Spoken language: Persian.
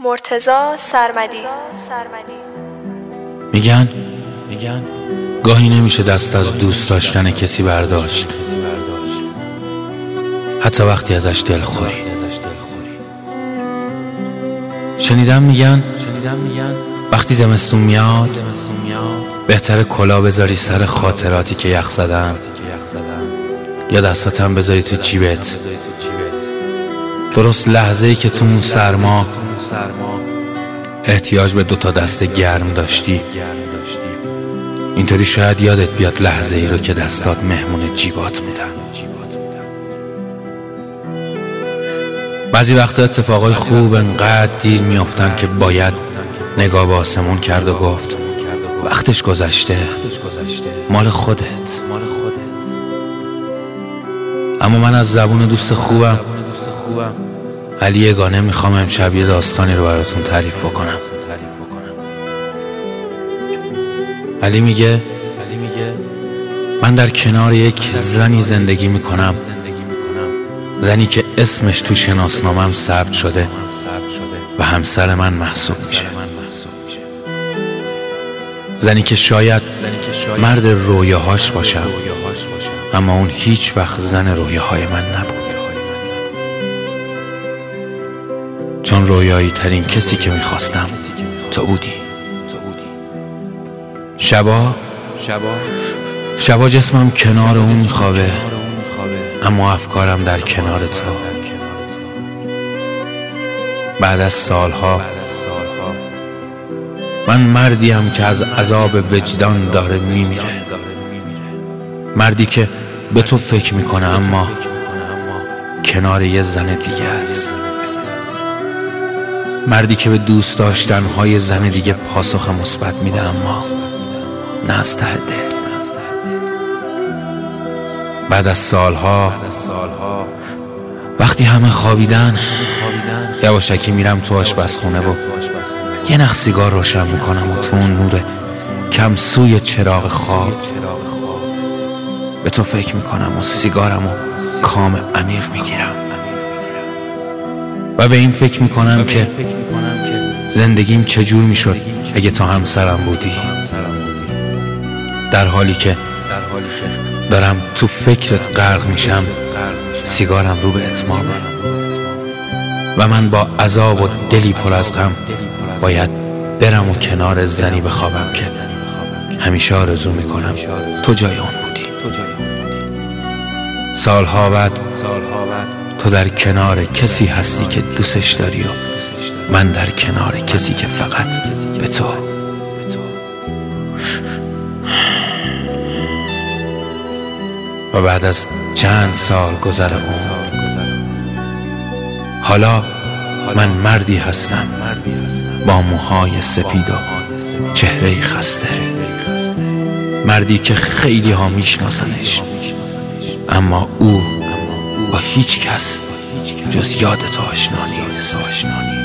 مرتضی سرمدی. میگن گاهی نمیشه دست از دوست داشتن کسی برداشت، حتی وقتی ازش دلخوری. شنیدم میگن وقتی زمستون میاد بهتره کلاه بذاری سر خاطراتی که یخ زدن، یا دستاتم بذاری تو جیبت، درست لحظه‌ای که تو اون سرما احتیاج به 2 دست گرم داشتی. اینطوری شاید یادت بیاد لحظه ای رو که دستات مهمون جیبات بودن. بعضی وقتا اتفاقای خوب انقدر دیر میافتن که باید نگاه به آسمون کرد و گفت وقتش گذشته، مال خودت. اما من از زبون دوست خوبم علی یگانه میخوام امشب یه داستانی رو براتون تعریف بکنم. علی میگه من در کنار یک زنی زندگی میکنم، زنی که اسمش تو شناسنامه‌ام ثبت شده و همسر من محسوب میشه. زنی که شاید مرد رویاهاش باشم، اما اون هیچ وقت زن رویاهای من نبود، چون رویایی ترین کسی که میخواستم تو بودی. شبا جسمم کنار اون میخوابه، اما افکارم در کنار تو. بعد از سالها من مردیم که از عذاب وجدان داره میمیره، مردی که به تو فکر میکنه اما کنار یه زن دیگه است، مردی که به دوست داشتنهای زن دیگه پاسخ مثبت میده اما نه از ته دل. بعد از سالها وقتی همه خوابیدن یواشکی میرم تو آشپزخونه و یه نخ سیگار روشن میکنم و تو اون نور کم سوی چراغ خواب به تو فکر میکنم و سیگارم و کام عمیق میگیرم و به این فکر میکنم که زندگیم چجور میشد اگه تو همسرم بودی، در حالی که دارم تو فکرت غرق میشم. سیگارم رو به اتمامه و من با عذاب و دلی پر از غم باید برم و کنار زنی بخوابم که همیشه آرزو میکنم تو جای اون بودی. سالها بعد تو در کنار کسی هستی که دوستش داری و من در کنار کسی که فقط به تو. و بعد از چند سال گذر عمر حالا من مردی هستم با موهای سپید و چهره خسته، مردی که خیلی ها میشناسنش اما او با هیچ کس جز یاد تو آشنا نیست.